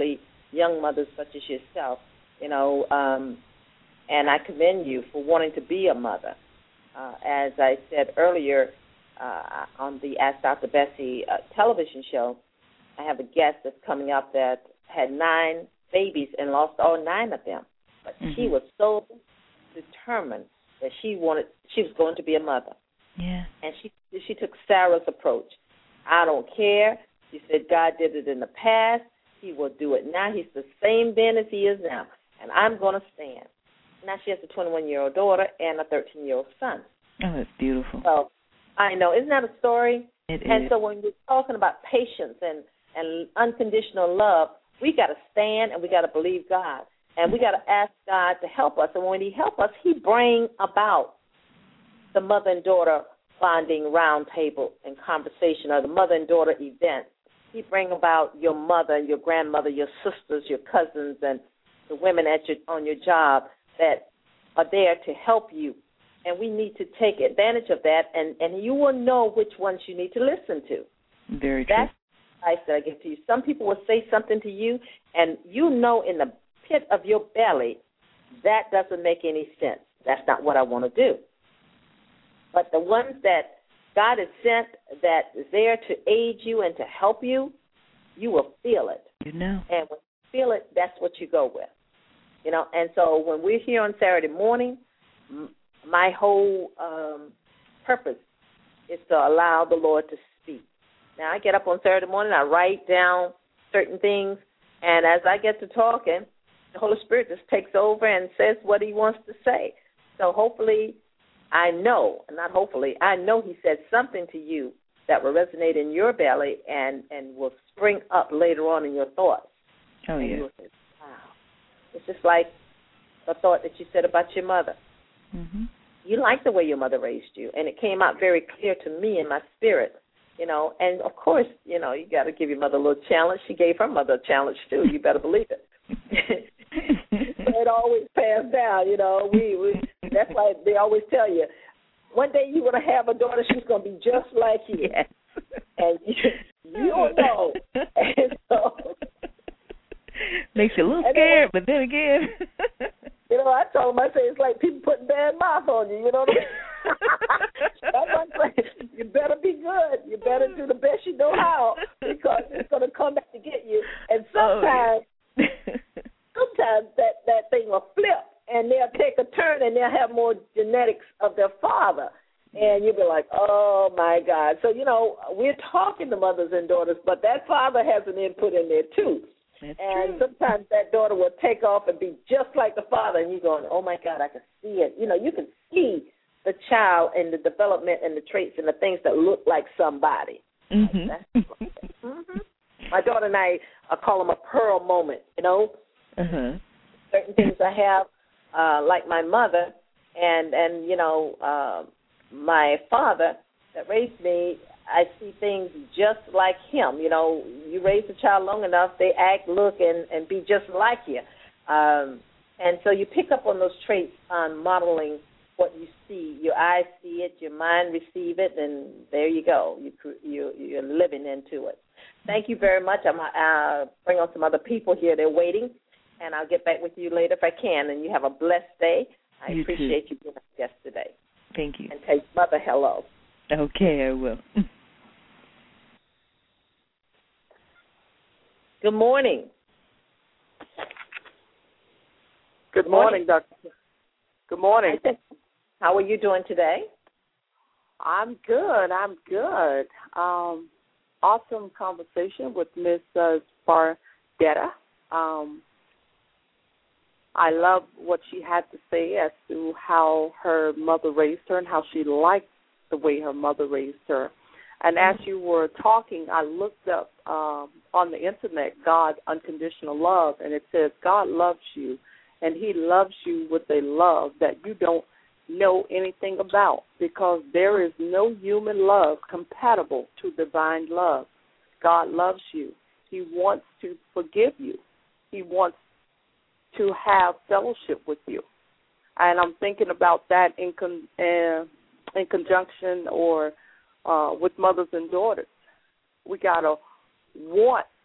young mothers such as yourself, you know, um, and I commend you for wanting to be a mother. Uh, as I said earlier uh, on the Ask Doctor Bessie uh, television show, I have a guest that's coming up that had nine babies and lost all nine of them. But mm-hmm. she was so determined that she wanted, she was going to be a mother. Yeah. And she she took Sarah's approach. I don't care. She said God did it in the past. He will do it now. He's the same then as he is now. And I'm going to stand. Now she has a twenty-one-year-old daughter and a thirteen-year-old son. Oh, that's beautiful. So I know. Isn't that a story? It and is. so when we're talking about patience and, and unconditional love, we got to stand and we got to believe God. And we got to ask God to help us. And when he helps us, he bring about the mother and daughter bonding round table and conversation, or the mother and daughter event. He bring about your mother, your grandmother, your sisters, your cousins, and the women at your, on your job that are there to help you. And we need to take advantage of that, and, and you will know which ones you need to listen to. Very true. That's the advice that I give to you. Some people will say something to you, and you know in the pit of your belly, that doesn't make any sense. That's not what I want to do. But the ones that God has sent that is there to aid you and to help you, you will feel it. You know. And when you feel it, that's what you go with. You know, and so when we're here on Saturday morning, my whole um, purpose is to allow the Lord to speak. Now, I get up on Saturday morning, I write down certain things, and as I get to talking, the Holy Spirit just takes over and says what he wants to say. So hopefully, I know, not hopefully, I know he said something to you that will resonate in your belly and, and will spring up later on in your thoughts. Oh, and yeah. You will say, wow. It's just like the thought that you said about your mother. Mm-hmm. You liked the way your mother raised you, and it came out very clear to me in my spirit, you know. And, of course, you know, you got to give your mother a little challenge. She gave her mother a challenge, too. You better believe it. So it always passed down, you know. We, we That's why they always tell you, one day you're going to have a daughter, she's going to be just like you. Yes. And you, you don't know. And so, makes you a little scared, but then again. You know, I told them, I say, it's like people putting bad mouth on you, you know what I mean? That's what I'm saying. You better be good. You better do the best you know how, because it's going to come back to get you. And sometimes, oh, yeah. sometimes that, that thing will flip, and they'll take a turn, and they'll have more genetics of their father. And you'll be like, oh, my God. So, you know, we're talking to mothers and daughters, but that father has an input in there, too. That's and true. Sometimes that daughter will take off and be just like the father, and you're going, oh, my God, I can see it. You know, you can see the child and the development and the traits and the things that look like somebody. Mm-hmm. Like mm-hmm. My daughter and I, I call them a pearl moment, you know. Uh-huh. Certain things I have, uh, like my mother and, and you know, uh, my father that raised me, I see things just like him. You know, you raise a child long enough, they act, look, and, and be just like you. Um, and so you pick up on those traits on modeling what you see. Your eyes see it, your mind receive it, and there you go. You, you, you're living into it. Thank you very much. I'm going to bring on some other people here. They're waiting, and I'll get back with you later if I can. And you have a blessed day. I you appreciate too. you being a guest today. Thank you. And tell your mother hello. Okay, I will. Good morning. Good morning, Doctor Good morning. How are you doing today? I'm good. I'm good. Um, awesome conversation with Miss Uh, Spardetta. Um, I love what she had to say as to how her mother raised her and how she liked the way her mother raised her. And as you were talking, I looked up um, on the Internet, God, Unconditional Love, and it says God loves you, and he loves you with a love that you don't know anything about, because there is no human love compatible to divine love. God loves you. He wants to forgive you. He wants to have fellowship with you. And I'm thinking about that in con- uh, in conjunction or uh, with mothers and daughters. We got to want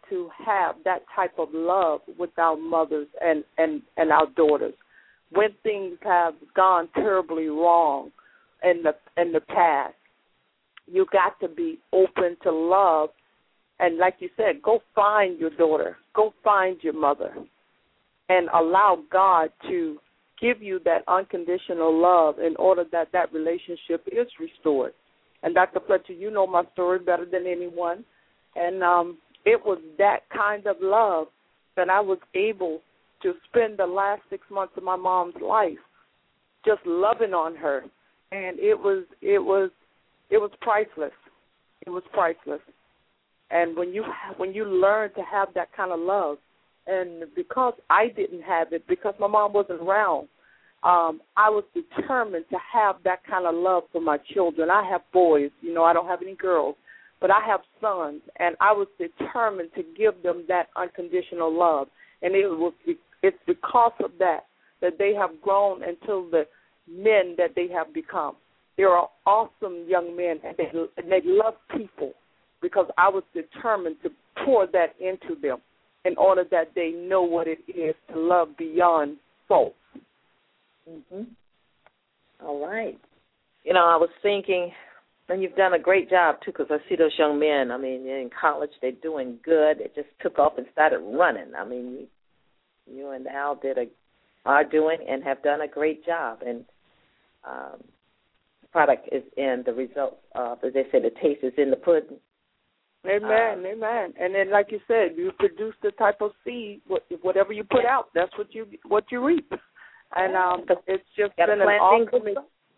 to have that type of love with our mothers and, and, and our daughters. When things have gone terribly wrong in the in the past, you got to be open to love. And like you said, go find your daughter. Go find your mother. And allow God to give you that unconditional love in order that that relationship is restored. And Doctor Fletcher, you know my story better than anyone. And um, it was that kind of love that I was able to spend the last six months of my mom's life just loving on her. And it was it was it was priceless. It was priceless. And when you when you learn to have that kind of love, and because I didn't have it, because my mom wasn't around, um, I was determined to have that kind of love for my children. I have boys, you know, I don't have any girls, but I have sons, and I was determined to give them that unconditional love. And it was it's because of that that they have grown into the men that they have become. They are awesome young men, and they, and they love people because I was determined to pour that into them in order that they know what it is to love beyond fault. Mm-hmm. All right. You know, I was thinking, and you've done a great job, too, because I see those young men. I mean, in college, they're doing good. They just took off and started running. I mean, you, you and Al did a, are doing and have done a great job. And um, the product is in the results of, as they say, the taste is in the pudding. Amen, uh, amen. And then, like you said, you produce the type of seed, whatever you put out, that's what you what you reap. And um, it's just been an awesome.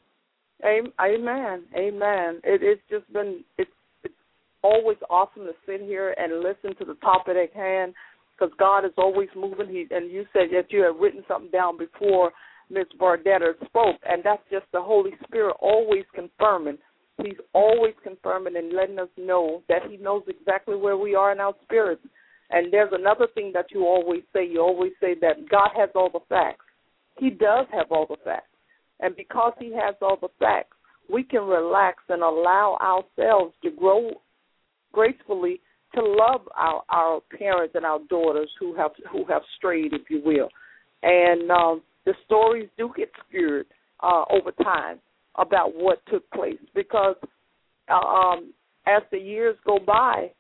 Amen, amen. It, it's just been it's it's always awesome to sit here and listen to the topic at hand, because God is always moving. He and you said that you had written something down before Miss Bardetta spoke, and that's just the Holy Spirit always confirming. He's always confirming and letting us know that he knows exactly where we are in our spirits. And there's another thing that you always say. You always say that God has all the facts. He does have all the facts. And because he has all the facts, we can relax and allow ourselves to grow gracefully to love our, our parents and our daughters who have who have strayed, if you will. And um, the stories do get skewed uh, over time about what took place, because uh, um, as the years go by,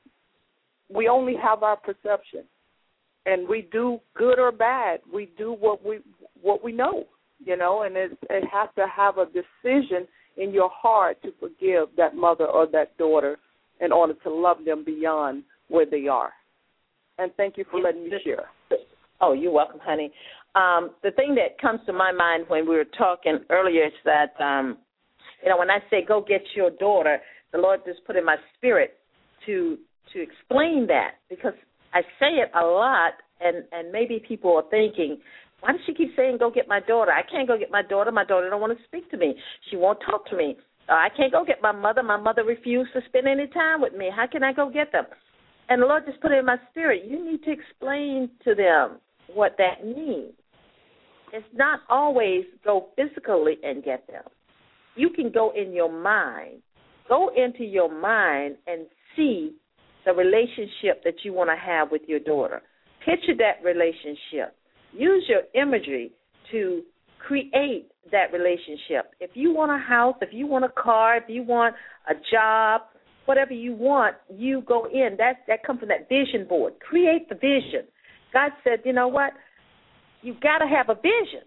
we only have our perception, and we do good or bad. We do what we what we know, you know, and it, it has to have a decision in your heart to forgive that mother or that daughter in order to love them beyond where they are. And thank you for letting me share. Oh, you're welcome, honey. Um, the thing that comes to my mind when we were talking earlier is that, um, you know, when I say go get your daughter, the Lord just put in my spirit to to explain that, because I say it a lot, and, and maybe people are thinking, why does she keep saying go get my daughter? I can't go get my daughter. My daughter don't want to speak to me. She won't talk to me. Uh, I can't go get my mother. My mother refused to spend any time with me. How can I go get them? And the Lord just put it in my spirit. You need to explain to them what that means. It's not always go physically and get them. You can go in your mind. Go into your mind and see the relationship that you want to have with your daughter. Picture that relationship. Use your imagery to create that relationship. If you want a house, if you want a car, if you want a job, whatever you want, you go in. That, that comes from that vision board. Create the vision. God said, you know what? You've got to have a vision.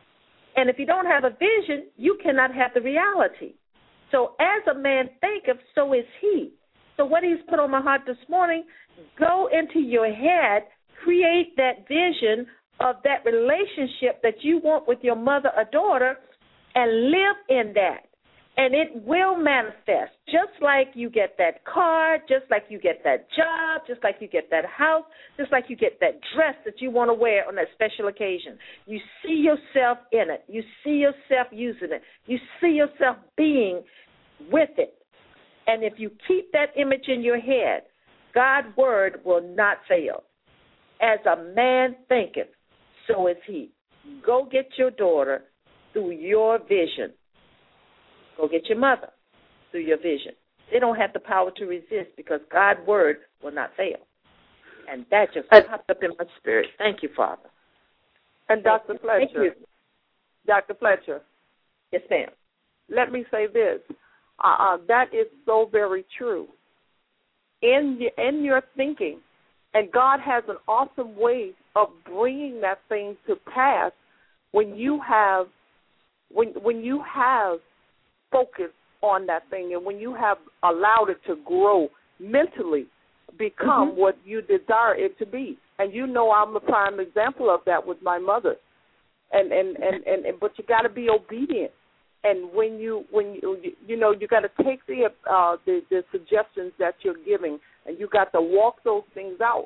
And if you don't have a vision, you cannot have the reality. So as a man thinketh, so is he. So what he's put on my heart this morning, go into your head, create that vision of that relationship that you want with your mother or daughter, and live in that. And it will manifest, just like you get that car, just like you get that job, just like you get that house, just like you get that dress that you want to wear on that special occasion. You see yourself in it. You see yourself using it. You see yourself being with it. And if you keep that image in your head, God's word will not fail. As a man thinketh, so is he. Go get your daughter through your vision. Go get your mother through your vision. They don't have the power to resist, because God's word will not fail. And that just and, popped up in my spirit. Thank you, Father. And Doctor Fletcher, Thank you. Doctor Fletcher. Yes, ma'am. Let me say this. Uh, uh, that is so very true. In the, in your thinking, and God has an awesome way of bringing that thing to pass when you have when when you have focused on that thing and when you have allowed it to grow mentally, become mm-hmm. what you desire it to be. And you know I'm a prime example of that with my mother. And and, and, and, and but you got to be obedient. And when you when you you know you got to take the uh, the the suggestions that you're giving, and you got to walk those things out.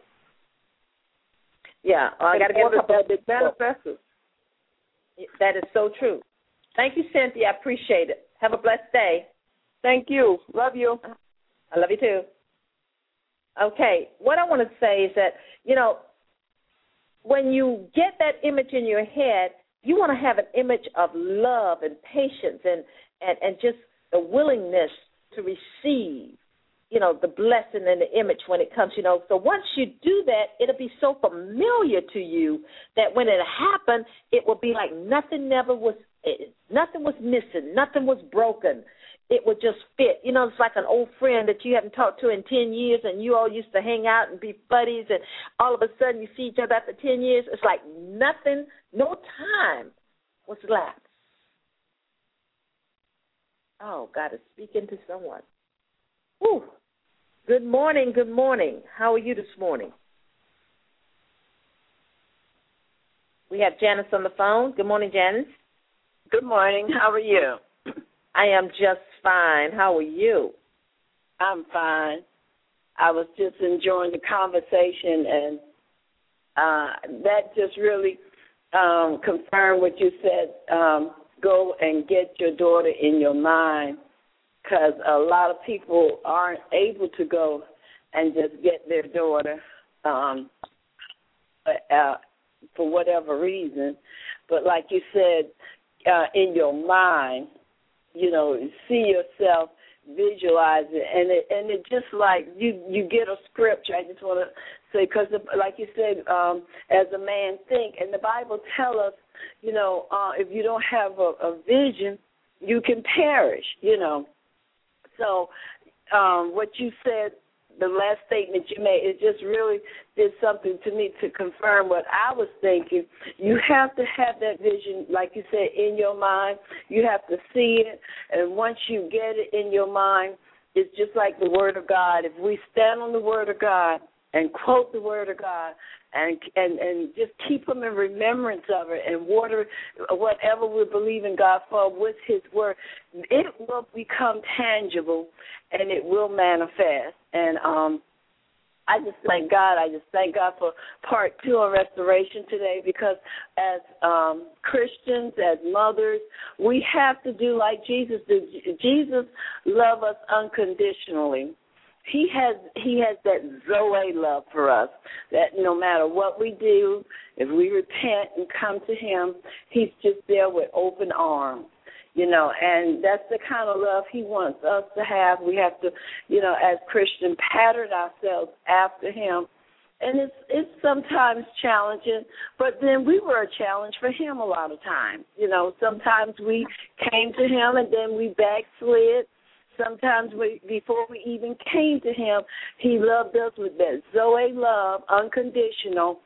Yeah, I got to get a couple that it manifests. That is so true. Thank you, Cynthia. I appreciate it. Have a blessed day. Thank you. Love you. I love you too. Okay, what I want to say is that, you know, when you get that image in your head, you want to have an image of love and patience and, and, and just the willingness to receive, you know, the blessing and the image when it comes, you know. So once you do that, it'll be so familiar to you that when it happened, it will be like nothing never was, nothing was missing, nothing was broken. It would just fit. You know, it's like an old friend that you haven't talked to in ten years and you all used to hang out and be buddies, and all of a sudden you see each other after ten years. It's like nothing, no time was lapsed. Oh, God is speaking to someone. Whew. Good morning, good morning. How are you this morning? We have Janice on the phone. Good morning, Janice. Good morning. How are you? I am just fine. How are you? I'm fine. I was just enjoying the conversation, and uh, that just really um, confirmed what you said. Um, go and get your daughter in your mind, because a lot of people aren't able to go and just get their daughter um, uh, for whatever reason. But like you said, uh, in your mind, you know, see yourself, visualize it, and it and it just like you, you get a scripture. I just want to say, because like you said, um, as a man think, and the Bible tells us, you know, uh, if you don't have a, a vision, you can perish, you know. So um, what you said, the last statement you made, it just really did something to me to confirm what I was thinking. You have to have that vision, like you said, in your mind. You have to see it, and once you get it in your mind, it's just like the Word of God. If we stand on the Word of God and quote the Word of God and and, and just keep them in remembrance of it and water whatever we believe in God for with His Word, it will become tangible and it will manifest. And um, I just thank God. I just thank God for part two on restoration today, because as um, Christians, as mothers, we have to do like Jesus did. Jesus loved us unconditionally. He has he has that Zoe love for us, that no matter what we do, if we repent and come to Him, He's just there with open arms. You know, and that's the kind of love He wants us to have. We have to, you know, as Christians, pattern ourselves after Him. And it's it's sometimes challenging, but then we were a challenge for Him a lot of times. You know, sometimes we came to Him and then we backslid. Sometimes we, before we even came to Him, He loved us with that Zoe love, unconditional.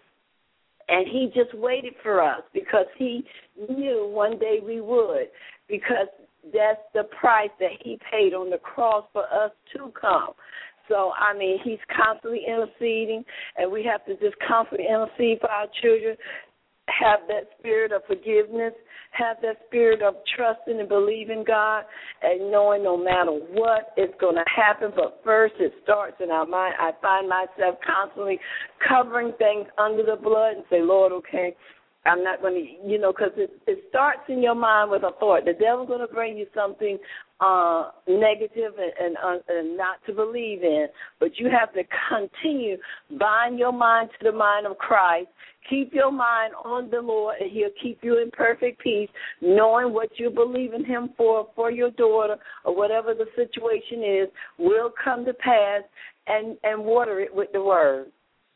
And He just waited for us because He knew one day we would, because that's the price that He paid on the cross for us to come. So, I mean, He's constantly interceding, and we have to just constantly intercede for our children, have that spirit of forgiveness, have that spirit of trusting and believing God, and knowing no matter what, it's going to happen. But first, it starts in our mind. I find myself constantly covering things under the blood and say, Lord, okay, I'm not going to, you know, because it, it starts in your mind with a thought. The devil's going to bring you something uh, negative and, and, uh, and not to believe in, but you have to continue, bind your mind to the mind of Christ. Keep your mind on the Lord, and He'll keep you in perfect peace, knowing what you believe in Him for, for your daughter, or whatever the situation is, will come to pass, and, and water it with the Word.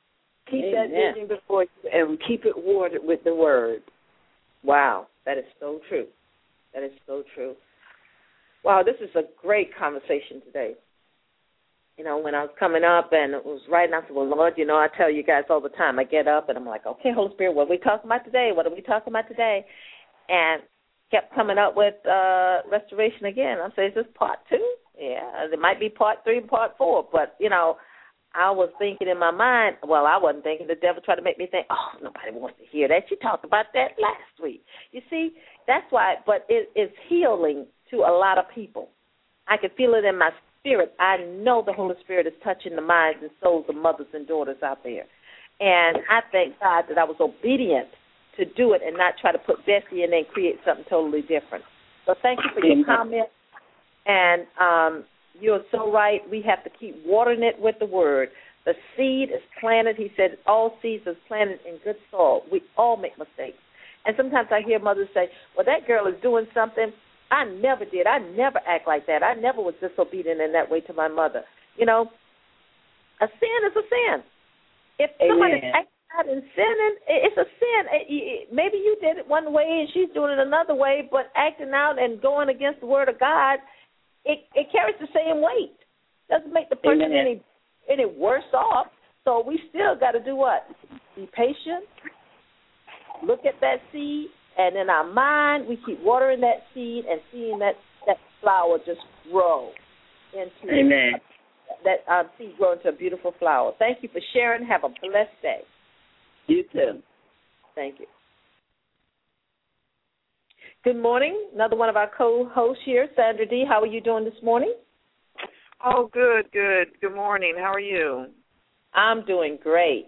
Keep Amen. that vision before you and keep it watered with the word. Wow, that is so true. That is so true. Wow, this is a great conversation today. You know, when I was coming up and it was right now, I said, well, Lord, you know, I tell you guys all the time, I get up and I'm like, okay, Holy Spirit, what are we talking about today? What are we talking about today? And kept coming up with uh, restoration again. I'm saying, is this part two? Yeah, it might be part three and part four. But, you know, I was thinking in my mind, well, I wasn't thinking. The devil tried to make me think, oh, nobody wants to hear that. You talked about that last week. You see, that's why, but it is healing to a lot of people. I can feel it in my spirit. I know the Holy Spirit is touching the minds and souls of mothers and daughters out there. And I thank God that I was obedient to do it and not try to put Bessie in there and create something totally different. So thank you for your comment. And um, you're so right. We have to keep watering it with the word. The seed is planted. He said all seeds is planted in good soil. We all make mistakes. And sometimes I hear mothers say, well, that girl is doing something. I never did. I never act like that. I never was disobedient in that way to my mother. You know, a sin is a sin. If somebody is acting out and sinning, it's a sin. It, it, maybe you did it one way and she's doing it another way, but acting out and going against the word of God, it, it carries the same weight. Doesn't make the person Amen. any any worse off. So we still got to do what? Be patient. Look at that seed. And in our mind, we keep watering that seed and seeing that, that flower just grow into Amen. A, that um, seed grow into a beautiful flower. Thank you for sharing. Have a blessed day. You too. Thank you. Good morning. Another one of our co-hosts here, Sandra D. How are you doing this morning? Oh, good, good. Good morning. How are you? I'm doing great.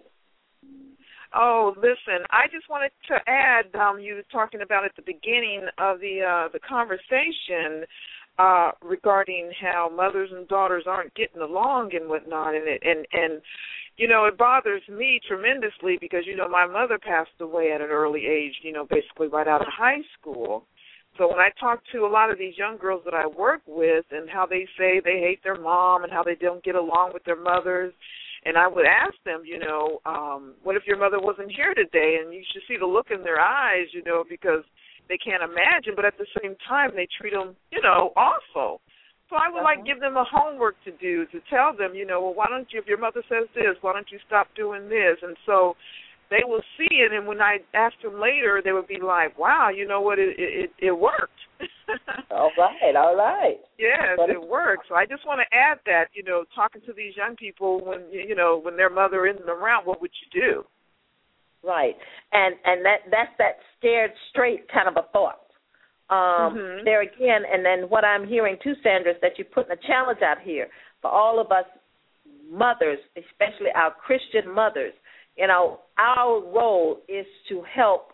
Oh, listen, I just wanted to add, um, you were talking about at the beginning of the uh, the conversation uh, regarding how mothers and daughters aren't getting along and whatnot, and it, and and you know it bothers me tremendously because you know my mother passed away at an early age, you know, basically right out of high school. So when I talk to a lot of these young girls that I work with and how they say they hate their mom and how they don't get along with their mothers. And I would ask them, you know, um, what if your mother wasn't here today? And you should see the look in their eyes, you know, because they can't imagine. But at the same time, they treat them, you know, awful. So I would uh-huh. like give them a homework to do, to tell them, you know, well, why don't you, if your mother says this, why don't you stop doing this? And so they will see it. And when I ask them later, they would be like, wow, you know what, it it, it worked. all right, all right. Yes, it works. So I just want to add that, you know, talking to these young people when, you know, when their mother isn't around, what would you do? Right. And and that that's that scared straight kind of a thought. Um, mm-hmm. There again, and then what I'm hearing too, Sandra, is that you're putting a challenge out here for all of us mothers, especially our Christian mothers. You know, our role is to help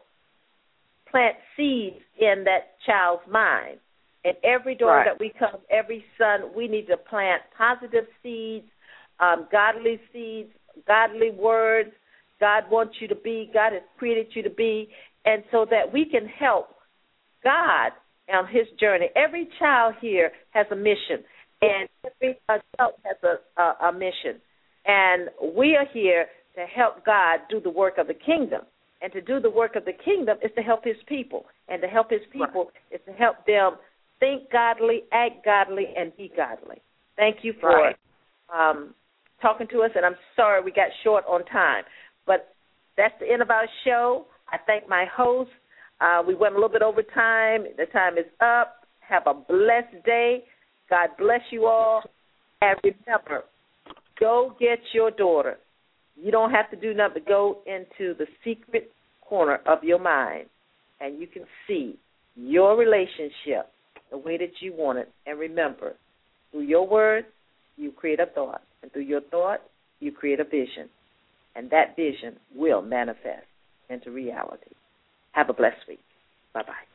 plant seeds in that child's mind. And every door right. that we come, every son, we need to plant positive seeds, um, godly seeds, godly words. God wants you to be, God has created you to be, and so that we can help God on his journey. Every child here has a mission, and every adult has a, a, a mission. And we are here to help God do the work of the kingdom. And to do the work of the kingdom is to help his people. And to help his people right. is to help them think godly, act godly, and be godly. Thank you for right. um, talking to us, and I'm sorry we got short on time. But that's the end of our show. I thank my host. Uh, we went a little bit over time. The time is up. Have a blessed day. God bless you all. And remember, go get your daughter. You don't have to do nothing but go into the secret corner of your mind, and you can see your relationship the way that you want it. And remember, through your words, you create a thought. And through your thought, you create a vision. And that vision will manifest into reality. Have a blessed week. Bye-bye.